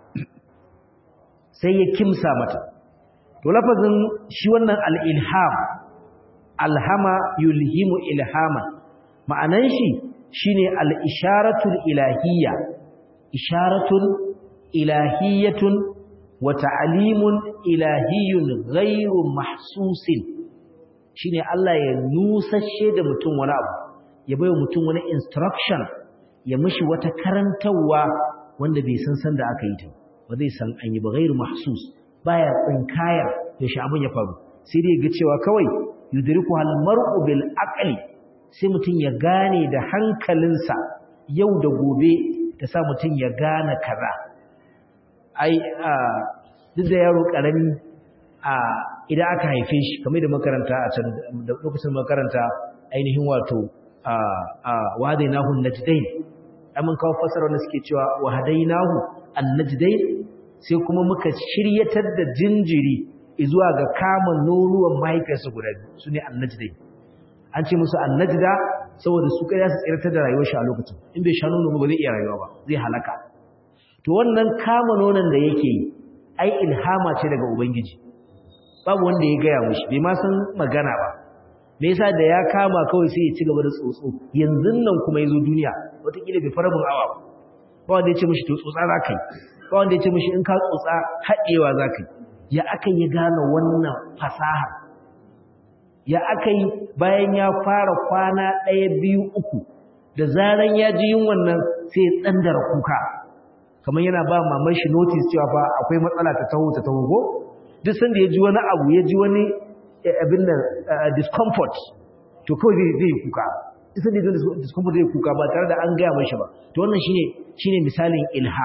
sai ya kimsa mata to lafazin shi wannan al-ilham alhama yulhimu ilhaman ma'anan shi shine al-isharatul ilahiyya isharatun ilahiyyatun wa ta'limun ilahiyyun ghayru mahsusin shine Allah ya nusashe da mutum wani abu ya bayo mutum wani instruction ya mishi wata karantawa wanda bai san da aka yi ta ba zai san an yi ba ghayru mahsus baya tsinkaya yaushe abin ya faru sai dai ga cewa kawai yudriku al mar'u bil aqli sai mutum ya gane da hankalinsa yau da gobe ta sa mutum ya gane kaza ai duk da yaro karami idan aka haife shi kamar da makaranta a can da lokacin makaranta ainihin wato wahadainahu najdain amin kawo fasara wanda suke cewa wahadainahu an-najdain sai kuma muka shiryatar da jinjiri zuwa ga kama nonuwan mahaifiyarsa guda biyu sune an-najdain an ce musu an-najda saboda su kai za su tsirtar da rayuwar shi a lokacin in bai sha nono ba zai iya rayuwa ba zai halaka to wannan kama nonon da yake yi ai ilhama ce daga ubangiji babu wanda ya gaya mishi bai ma san magana ba me yasa da ya kama kawai sai ya ci gaba da tsotso yanzu nan kuma yazo duniya wataƙila bai fara bin awa ba wanda ya ce mishi to tsotsa za ka yi ba wanda ya ce mishi in ka tsotsa haɗewa za ka yi ya aka yi gane wannan fasaha ya aka yi bayan ya fara kwana 1 2 3 da zaran ya ji yin wannan sai ya tsandara kuka kamar yana ba mamar shi notice cewa fa akwai matsala ta taho ko duk sanda ya ji wani abu ya ji wani abin nan discomfort to kawai zai kuka isa da discomfort zai kuka ba tare da an gaya mashi ba to wannan shine misalin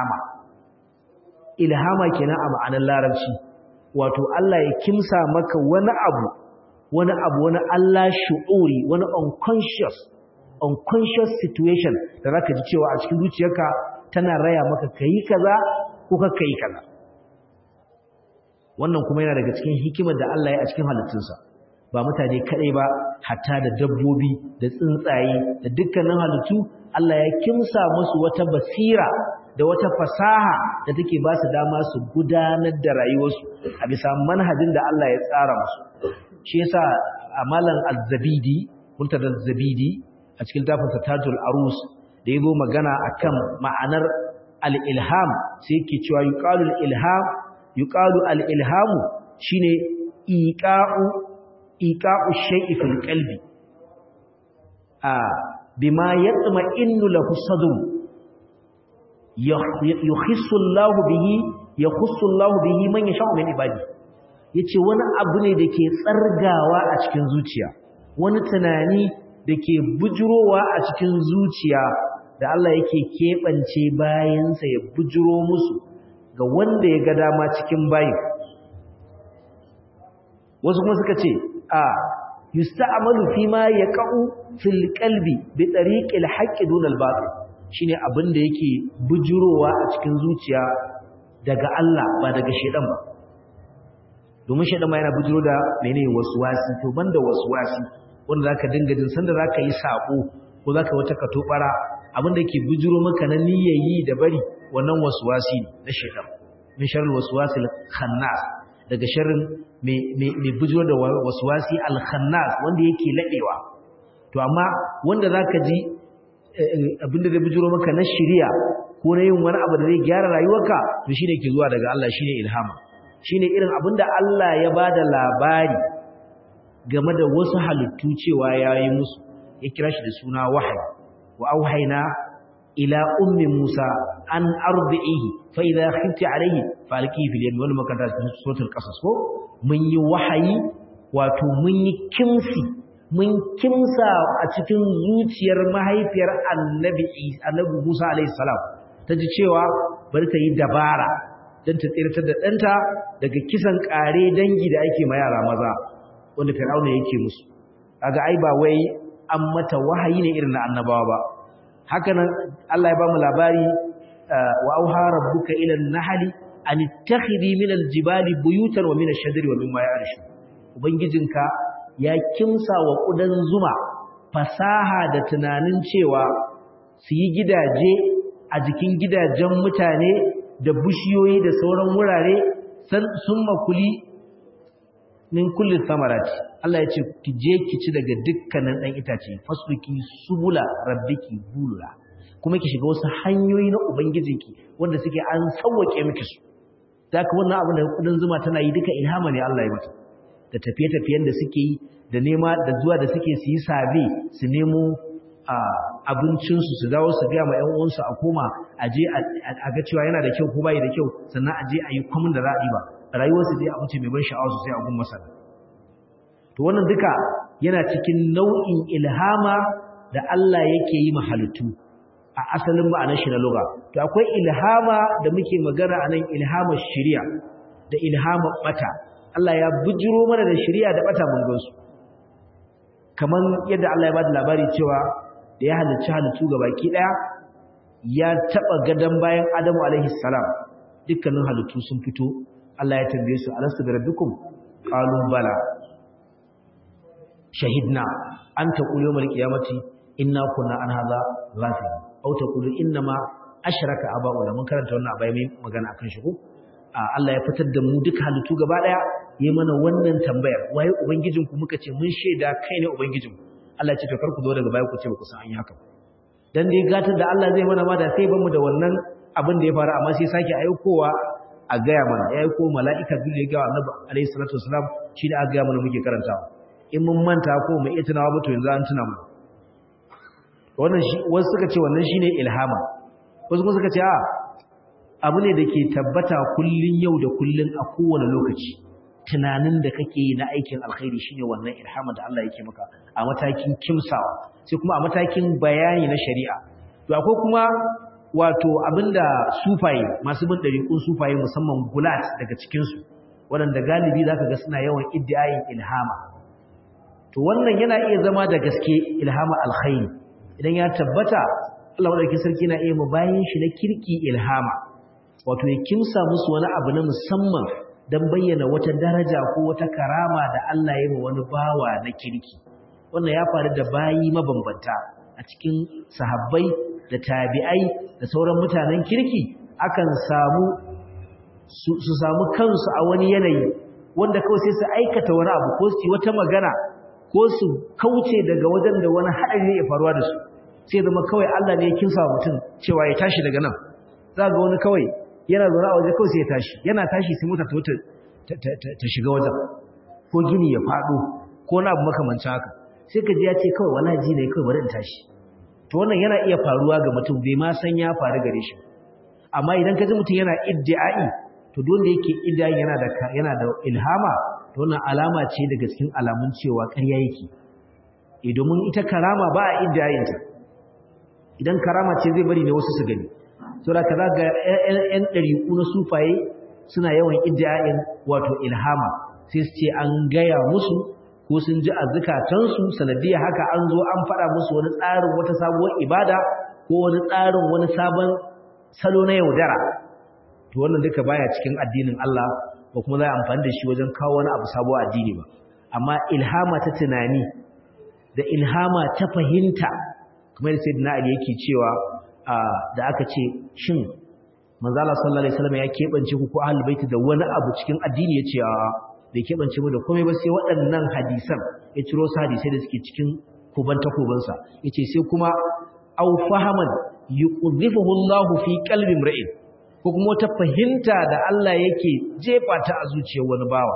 ilhama kenan a ma'anar larabci wato Allah ya kimsa maka wani abu wani Allah shu'uri wani unconscious situation da zaka ji cewa a cikin zuciyarka tana raya maka kai kaza ko ka kai kaza wannan kuma yana daga cikin hikimar da Allah ya a cikin halittunsa ba mutane kadai ba hatta da dabbobi da tsuntsaye da dukkanin halittu Allah ya kimsa musu wata basira da wata fasaha da take ba su dama su gudanar da rayuwarsu a bisa manhajin da Allah ya tsara musu shi yasa amalan az-zabidi muntada az-zabidi a cikin tafsir Tajul Arus da yazo magana akan ma'anar al-ilham sai yake cewa yuqalu al-ilhamu shine iqa'u shay'i fil qalbi bima yatma'innu lahu sadru yakhussu Allahu bihi man yasha'u min ibadi yace wani abu ne dake tsargawa a cikin zuciya wani tunani dake bujurowa a cikin zuciya da Allah yake kebance bayansa ya bujuro musu ga wanda ya ga dama cikin bayin wasu kuma suka ce yusta'malu fi ma yaqa'u fil qalbi bi tariqil haqqi dun al batil shine abin da yake bujurowa a cikin zuciya daga Allah ba daga shedan ba domin shedan ma yana bujuro da menene waswasi to banda waswasi wanda zaka dinga jin sanda zaka yi sako ko zaka wata katobara abin da yake bujuro maka na niyyayi da bari wannan waswasi na shedan min sharri waswasil khannas daga sharrin mai bujuro da waswasi al khannas wanda yake ladewa to amma wanda zaka ji abinda zai bujuro maka na shiriya ko na yin wani abu da zai gyara rayuwarka to shine ke zuwa daga Allah shine ilhama shine irin abinda Allah ya bada labari game da wasu halittu cewa yayi musu ya kira shi da suna wahayi wa auhayna ila ummi Musa an ardihi fa idha khifti alayhi falqihi fil yam wal makanta suratul qasas ko mun yi wahayi wato mun yi kimsi mun kimsa a cikin zuciyar mahaifiyar annabi Musa alayhi salam ta ji cewa bari ta yi dabara don ta tsirtar da ɗanta daga kisan ƙare dangi da ake ma yara maza wanda Fir'auna yake musu kaga ai ba wai an mata wahayi ne irin na annabawa ba haka nan Allah ya ba mu labari wa auha rabbuka ila an-nahli an ittakhidhi min al-jibali buyutan wa min ash-shajari wa mimma ya'rishu ubangijinka ya kimsa wa ƙudan zuma fasaha da tunanin cewa su yi gidaje a jikin gidajen mutane da bishiyoyi da sauran wurare sun makuli min kulli samarati Allah ya ce ki je ki ci daga dukkanin ɗan itace fasluki subula rabbiki bulula kuma ki shiga wasu hanyoyi na ubangijinki wanda suke an sauwake miki su da ka wannan abin da ƙudan zuma tana yi duka ilhama ne Allah ya mata da tafiye-tafiyen da suke yi da nema da zuwa da suke su yi sabe su nemo abincinsu su dawo su gaya ma 'yan uwansu a koma a je a ga cewa yana da kyau ko bai da kyau sannan a je a yi kwamin da za a yi ba rayuwarsu dai abinci mai ban sha'awa sosai a gun masana to wannan duka yana cikin nau'in ilhama da Allah yake yi mahalittu a asalin ma'anar shi na lugha to akwai ilhama da muke magana anan ilhamar shari'a da ilhamar bata Allah ya bujiro mana da shari'a da bata mun gansu kaman yadda Allah ya bada labari cewa da ya halicci halittu gabaki daya ya taba gadan bayan Adamu alaihi salam dukkanin halittu sun fito Allah ya tambaye su alastu bi rabbikum qalu bala shahidna an taqulu yawmal qiyamati inna kunna an hadha ghafilin aw taqulu inna ma ashraka aba'una mun karanta wannan abai mai magana akan shi ko Allah ya fitar da mu duka halittu gaba daya yayi mana wannan tambayar waye ubangijinku muka ce mun shaida kai ne ubangijinku Allah ya ce to kar ku zo daga baya ku ce ba ku san an yi haka dan dai gatar da Allah zai mana ma da sai bamu da wannan abin da ya faru amma sai sake aikowa a gaya mana ya aiko mala'ika biyu ya ga Annabi alaihi salatu wasalam shi da aka gaya mana muke karantawa in mun manta ko mu iya tunawa ba to yanzu an tuna mu wannan shi wasu suka ce wannan shine ilhama wasu kuma suka ce abu ne da ke tabbata kullun yau da kullun a kowane lokaci tunanin da kake yi na aikin alkhairi shine wannan ilhama da Allah yake maka a matakin kimsawa sai kuma a matakin bayani na shari'a to akwai kuma wato abinda sufaye masu bin dariƙun sufaye musamman gulat daga cikin su waɗanda galibi zaka ga suna yawan iddiayin ilhama to wannan yana iya zama da gaske ilhama alkhairi idan ya tabbata Allah madaukakin sarki na iya bayin shi na kirki ilhama wato ya kimsa musu wani abu na musamman don bayyana wata daraja ko wata karama da Allah ya yi wani bawa na kirki wannan ya faru da bayi mabambanta a cikin sahabbai da tabi'ai da sauran mutanen kirki akan samu su samu kansu a wani yanayi wanda kawai sai su aikata wani abu ko su yi wata magana ko su kauce daga wajen da wani haɗari ne ya faruwa da su sai zama kawai Allah ne ya kinsa mutum cewa ya tashi daga nan za ga wani kawai yana zaune a waje kawai sai ya tashi yana tashi sai mota ta shiga wajen ko gini ya faɗo ko na abu makamancin haka sai ka ji ya ce kawai wala ji ne kawai bari in tashi to wannan yana iya faruwa ga mutum bai ma san ya faru gare shi amma idan ka ji mutum yana iddi'ai to don da yake iddi'ai yana da ilhama to wannan alama ce daga cikin alamun cewa ƙarya yake domin ita karama ba a iddi'ayinta idan karama ce zai bari ne wasu su gani saboda kaza ga ƴan ɗariƙu na sufaye suna yawan iddia'in wato ilhama sai su ce an gaya musu ko sun ji a zukatansu sanadiyar haka an zo an faɗa musu wani tsarin wata sabuwar ibada ko wani tsarin wani sabon salo na yaudara to wannan duka baya cikin addinin Allah ba kuma za a amfani da shi wajen kawo wani abu sabuwar addini ba amma ilhama ta tunani da ilhama ta fahimta kamar sayyidina Ali yake cewa da aka ce shin manzo Allah sallallahu alaihi wasallam ya kebance ku ko ahlul bait da wani abu cikin addini yace bai kebance mu da komai ba sai waɗannan hadisan ya ciro su hadisai da suke cikin kuban takubansa yace sai kuma aw fahaman yuqdhifuhu Allah fi qalbi imra'in ko kuma wata fahimta da Allah yake jefa ta a zuciyar wani bawa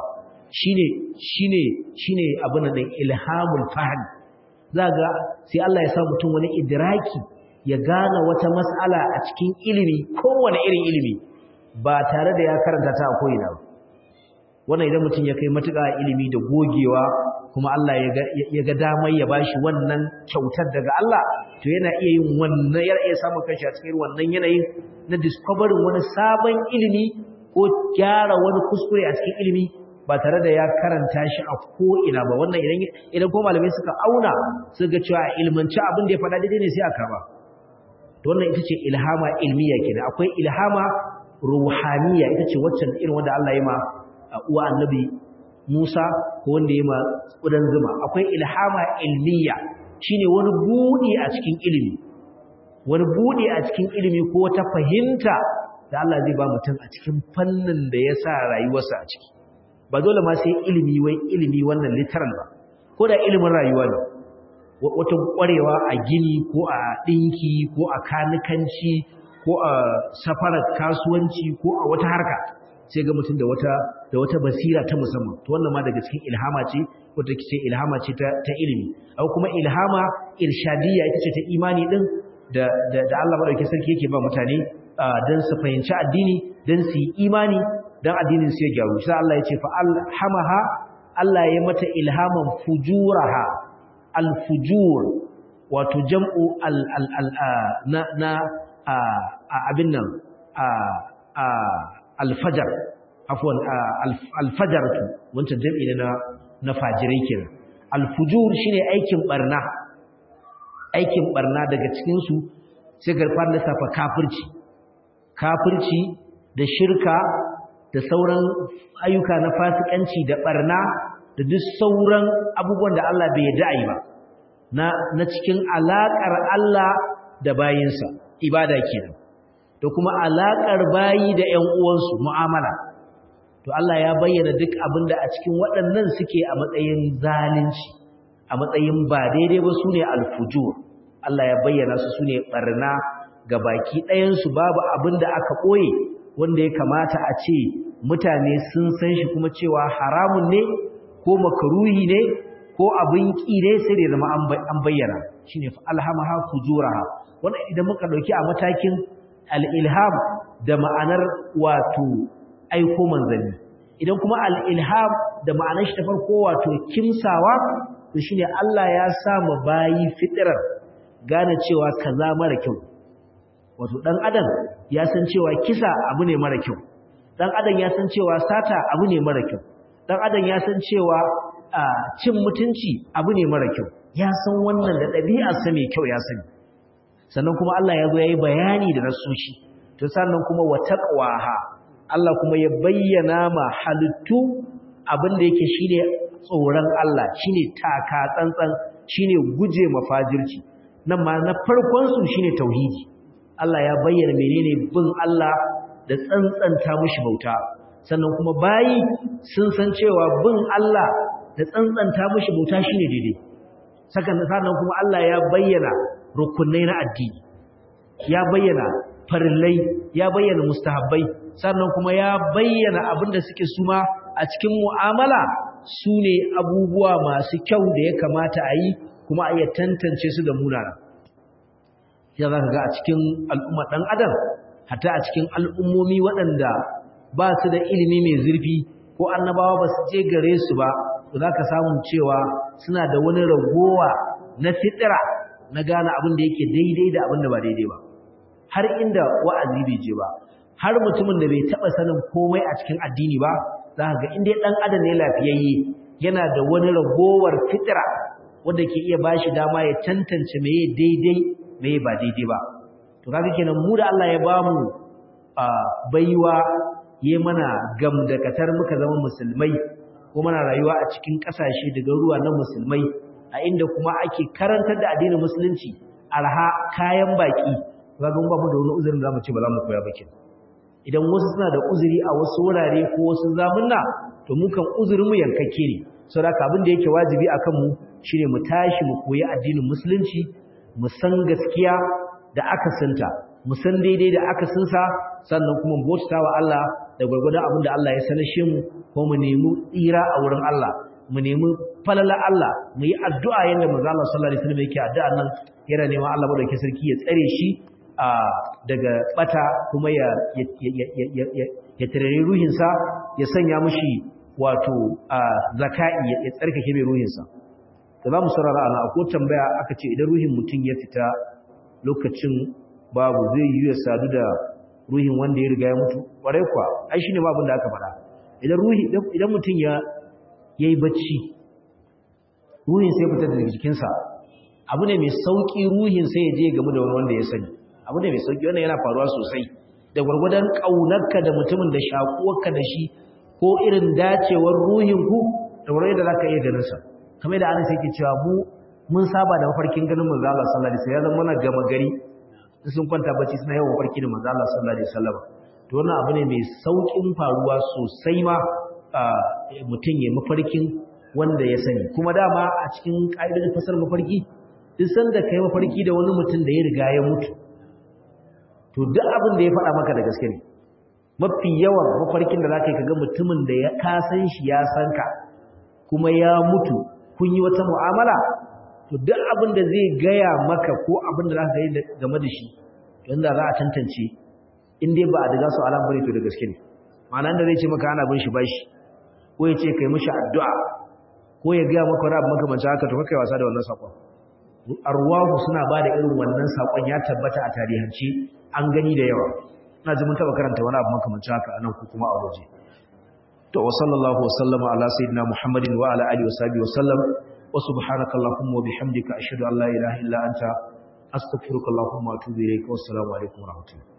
shine abin da ilhamul fahm zaga sai Allah ya sa mutum wani idraki ya gane wata mas'ala a cikin ilimi kowane irin ilimi ba tare da ya karanta ta a ko'ina ba wannan idan mutum ya kai matuƙa ilimi da gogewa kuma Allah ya ga damar ya bashi wannan kyautar daga Allah to yana iya yin wannan yana iya samun kanshi a cikin wannan yanayin na discovering wani sabon ilimi ko gyara wani kuskure a cikin ilimi ba tare da ya karanta shi a ko'ina ba wannan idan ko malamai suka auna su ga cewa ilmanci abin da ya faɗa daidai ne sai a karba to wannan ita ce ilhama ilmiya kenan akwai ilhama ruhaniya ita ce waccan irin wanda Allah ya ma uwa annabi Musa ko wanda ya ma kudan zuma akwai ilhama ilmiya shine wani budi a cikin ilimi wani budi a cikin ilimi ko wata fahimta da Allah zai ba mutum a cikin fannin da ya sa rayuwarsa a ciki ba dole ma sai ilimi wai ilimi wannan literal ba ko da ilimin rayuwa ne wata kwarewa a gini ko a dinki ko a kanikanci ko a safarar kasuwanci ko a wata harka sai ga mutum da wata basira ta musamman to wannan ma daga cikin ilhama ce ko take ce ilhama ce ta ilimi au kuma ilhama irshadiyya ita ce ta imani din da Allah madaukakin sarki yake ba mutane dan su fahimci addini dan su yi imani dan addinin su ya gyaru sai Allah ya ce fa alhamaha Allah ya mata ilhaman fujuraha alfujur wato jam'u abin nan alfajar afwan alfajartu wancan jam'i ne na fajirai kenan alfujur shine aikin barna daga cikin su sai garfar da safa kafirci da shirka da sauran ayyuka na fasikanci da barna da duk sauran abubuwan da Allah bai yarda yi ba na cikin alakar Allah da bayinsa ibada kenan da kuma alaƙar bayi da ƴan uwansu mu'amala to Allah ya bayyana duk abinda a cikin waɗannan suke a matsayin zalunci a matsayin ba daidai ba sune al-fujur Allah ya bayyana su sune barna ga baki ɗayan su babu abinda aka koye wanda ya kamata a ce mutane sun san shi kuma cewa haramun ne ko makruhi ne ko abin ƙire sai da zama an bayyana shine fa alhamaha fujuraha wannan idan muka dauki a matakin al-ilham da ma'anar wato aiko manzanni idan kuma al-ilham da ma'anar shi ta farko wato kimsawa to shine Allah ya sa mu bayi fitrar gane cewa kaza mara kyau wato dan adam ya san cewa kisa abu ne mara kyau dan adam ya san cewa sata abu ne mara kyau dan adam ya san cewa cin mutunci abu ne mara kyau ya san wannan da ɗabi'arsa mai kyau ya sani sannan kuma Allah ya zo ya yi bayani da nasoshi to sannan kuma wa taqwaha Allah kuma ya bayyana ma halittu abin da yake shine tsoron Allah shine taka tsantsan shine guje mafajirci nan ma na farkon su shine tauhidi Allah ya bayyana menene bin Allah da tsantsanta mishi bauta sannan kuma bayi sun san cewa bin Allah da tsantsanta mishi bauta shine daidai sannan kuma Allah ya bayyana rukunai na addini ya bayyana farillai ya bayyana mustahabbai sannan kuma ya bayyana abinda suke suma a cikin mu'amala sune abubuwa masu kyau da ya kamata a yi kuma a iya tantance su da munana ya zaka ga a cikin al'umma dan adam hatta a cikin al'ummomi waɗanda ba su da ilimi mai zurfi ko annabawa ba su je gare su ba to zaka samu cewa suna da wani ragowa na fitira na gane abin da yake daidai da abin da ba daidai ba har inda wa'azi bai je ba har mutumin da bai taba sanin komai a cikin addini ba zaka ga inda dan adam ne lafiyayye yana da wani ragowar fitira wanda ke iya bashi dama ya tantance meye daidai meye ba daidai ba to kaga kenan mu da Allah ya bamu baiwa yayi mana gamdakatar muka zama musulmai ko muna rayuwa a cikin kasashe da garuruwa na musulmai a inda kuma ake karantar da addinin musulunci arha kayan baki kaga mun ba mu da wani uzurin zamu ce ba za mu koya ba kenan idan wasu suna da uzuri a wasu wurare ko wasu zamunna to mu kan uzurin mu yankakke ne saboda abin da yake wajibi akan mu shine mu tashi mu koyi addinin musulunci mu san gaskiya da akasinta mu san daidai da akasinsa sannan kuma mu bauta wa Allah da gurgurdan abin da Allah ya sanashe mu ko mu nemi tsira a wurin Allah mu nemi falala Allah mu yi addu'a yanda manzo Allah sallallahu alaihi wasallam yake addu'a nan yana neman Allah madaukakin sarki ya tsare shi daga bata kuma ya tarare ruhinsa ya sanya mushi wato zaka'i ya tsarkake mai ruhinsa da za mu saurara ana akwai tambaya aka ce idan ruhin mutum ya fita lokacin babu zai yi ya sadu da ruhin wanda ya riga ya mutu ƙwarai kuwa ai shine ma abin da aka faɗa idan mutum ya yi bacci ruhin sai fita daga jikinsa abu ne mai sauƙi ruhin sai ya je game da wanda ya sani abu ne mai sauƙi wannan yana faruwa sosai da gwargwadon ƙaunarka da mutumin da shakuwarka da shi ko irin dacewar ruhinku da wurin da za ka iya ganinsa kamar da anas yake cewa mun saba da mafarkin ganin manzo Allah sallallahu alaihi wasallam ya zama gama gari sun kwanta bacci suna yawan mafarki da manzo Allah sallallahu alaihi wasallam to wannan abu ne mai saukin faruwa sosai ma mutum ya mafarkin wanda ya sani kuma dama a cikin ƙa'idodin fasar mafarki duk sanda kai mafarki da wani mutum da ya riga ya mutu to duk abin da ya faɗa maka da gaske ne mafi yawan mafarkin da zaka yi kaga mutumin da ya ka san shi ya san ka kuma ya mutu kun yi wata mu'amala to duk abin da zai gaya maka ko abin da zaka yi game da shi yanda za a tantance in dai ba a daga su alam bane to da gaske ne ma'ana da zai ce maka ana bin shi bashi ko ya ce kai mishi addu'a ko ya gaya maka wani abu makamancin haka to kai wasa da wannan sakon arwahu suna ba da irin wannan sakon ya tabbata a tarihance an gani da yawa ina ji mun taba karanta wani abu makamancin haka anan ko kuma a waje to wa sallallahu wa sallama ala sayyidina muhammadin wa ala alihi wa sahbihi wa sallam wa subhanaka allahumma wa bihamdika ashhadu an la ilaha illa anta astaghfiruka allahumma wa atubu ilayk wa assalamu alaikum wa rahmatullahi